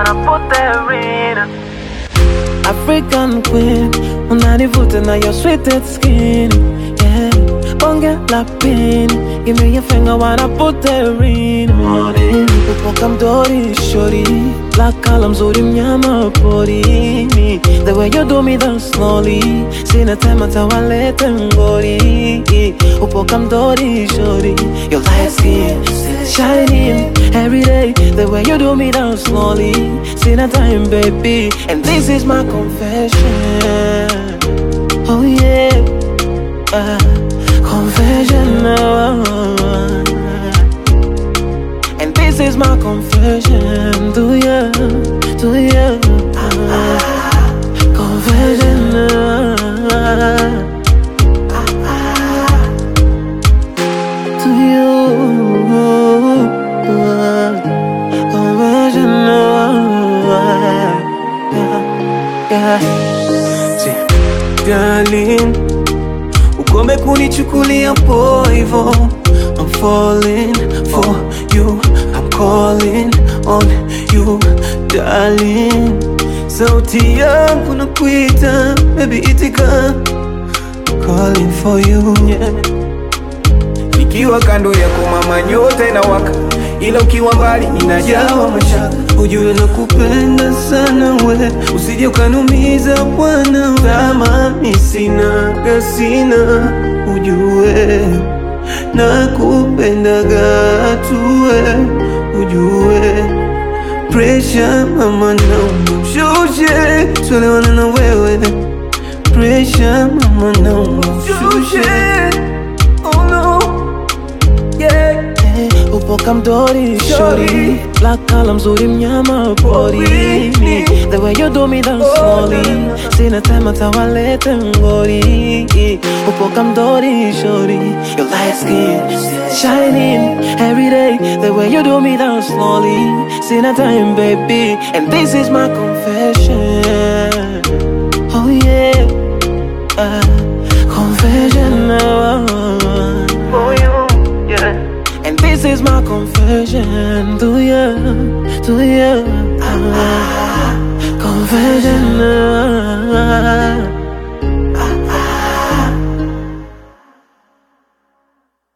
wanna put their in. African queen, unanivuta na your sweetest skin. Yeah, bonge la pin, give me your finger, wanna put the ring on it. Upoka mdori shori, black column zuri mnyama porini. The way you do me that slowly, sina tema tawalete ngori. Upoka mdori shori, your light skin still shining every day. The way you do me that slowly, sina time baby, and this is my confession. Oh yeah, confession. And this is my confession to you, to you. Confession. To you. Confession. Yeah. See, darling, ukome kunichukulia poivo. I'm falling for you, I'm calling on you, darling. Sauti yangu nakuita, baby itika. Calling for you, yeah. Nikiwa kando yako mama nyota inawaka, ila ukiwa mbali inajawa mashaka. Ujue nakupenda sana we, usije ukanumiza bwana. Kama mi sina gasina, ujue nakupendaga tuwe, ujue pressure mama naomba ushushe, tuelewane na wewe. Pressure mama naomba ushushe. Oh no, yeah. Upoka mdori shori, black column zuri mnyama porini. The way you do me that slowly, sina tema tawalete ngori. Upoka mdori shori, your light skin still shining every day. The way you do me that slowly, sina time baby, and this is my confession. Oh yeah, confession. For you, yeah. And this is my confession to you, to you. Confession.